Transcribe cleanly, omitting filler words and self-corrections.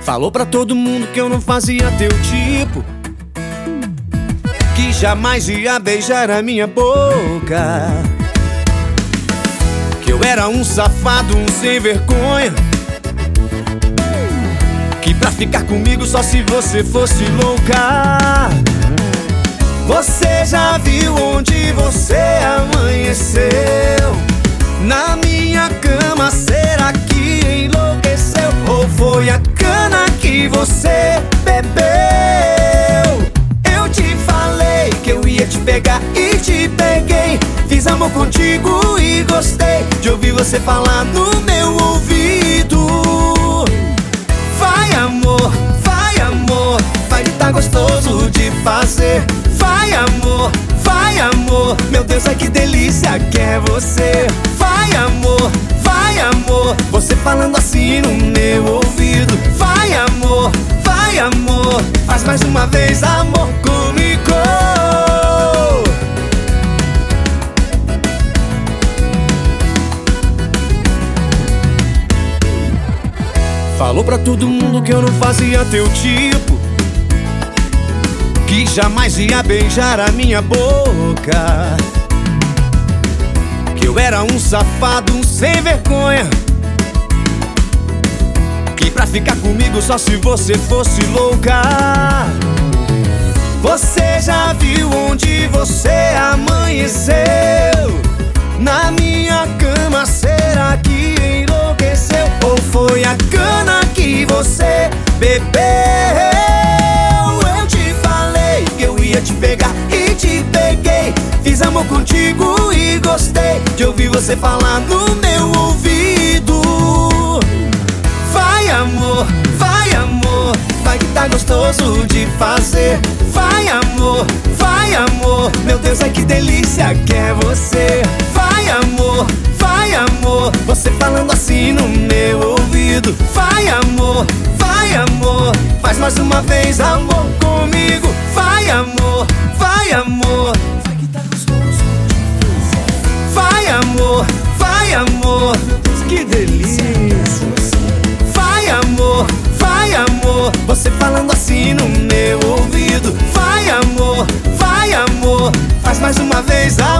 Falou pra todo mundo que eu não fazia teu tipo, que jamais ia beijar a minha boca, que eu era um safado, um sem vergonha, que pra ficar comigo só se você fosse louca. Você já viu onde você amanheceu? Na minha cama, será que enlouqueceu? Ou foi a cana que você bebeu? Eu te falei que eu ia te pegar e te peguei. Fiz amor contigo e gostei de ouvir você falar no meu ouvido. Vai amor, vai que tá gostoso de fazer. Vai amor, meu Deus, ai que delícia que é você. Vai amor, você falando assim no meu ouvido. Vai amor, faz mais uma vez amor comigo. Falou pra todo mundo que eu não fazia teu tipo, que jamais ia beijar a minha boca, que eu era um safado, um sem vergonha, que pra ficar comigo só se você fosse louca. Você já viu onde você amanheceu? Na minha cama, será que enlouqueceu? Ou foi a cana que você bebeu? Te pegar e te peguei. Fiz amor contigo e gostei de ouvir você falar no meu ouvido. Vai amor, vai que tá gostoso de fazer. Vai amor, meu Deus, ai que delícia que é você. Vai amor, você falando assim no meu ouvido. Vai amor, faz mais uma vez amor comigo. Vai amor, vai que tá gostoso de fazer. Vai amor, meu Deus, que delícia. Vai amor, você falando assim no meu ouvido. Vai amor, faz mais uma vez amor.